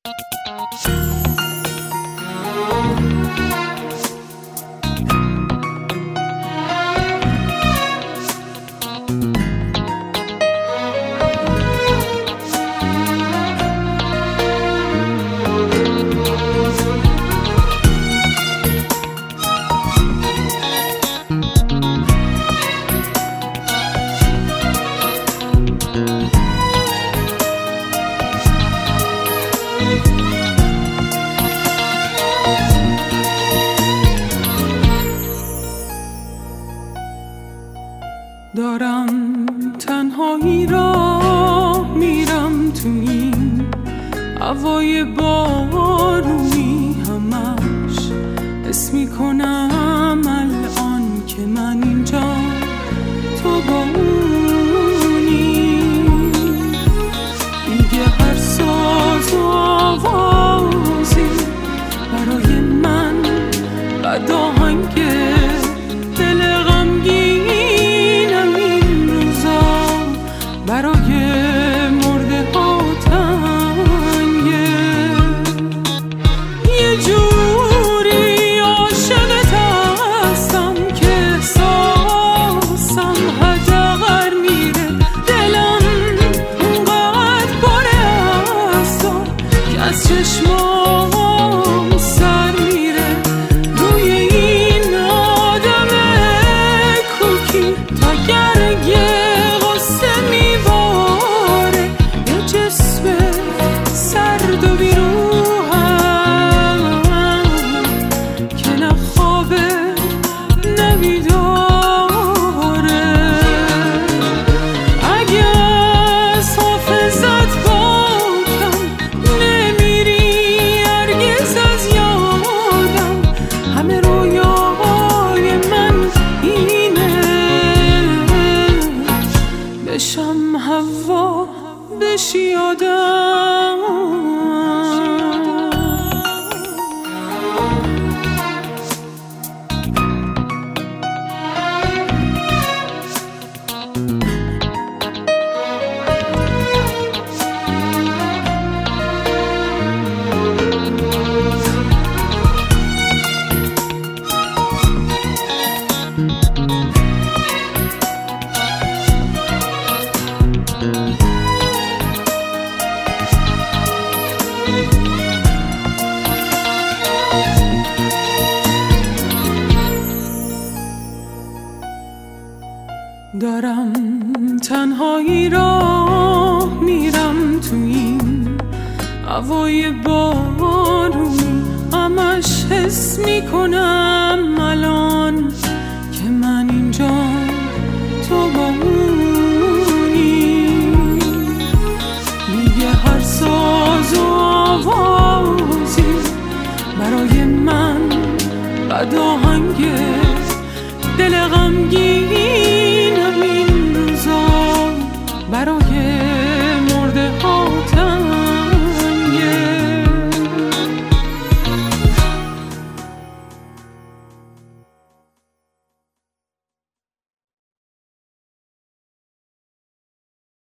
دارم تنهایی را میرم تو این هوای بارونی، همش حس میکنم الان که من اینجا تو با اونی. دیگه هر ساز و آوازی برای من بد آهنگه، دل غمگینم این روزا برای مرده ها تنگه. یه جوری عاشقت هستم که احساسم حداقل میره، دلم اونقدر پره هستم که از چشمام سر میره. روی این آدم کوکی تا گرگه غصه میباره، یه جسم سرد و بیروحم که نه خوابه نه بیداره. اگه از حافظت پاکم نمیری هرگز از یادم، همه رویاهای من اینه بشم هوا بشی آدم. دارم تنهایی را میرم تو این هوای بارونی، همش حس میکنم الان که من اینجا تو با اونی. دیگه هر ساز و آوازی برای من بد آهنگه، دل غمگین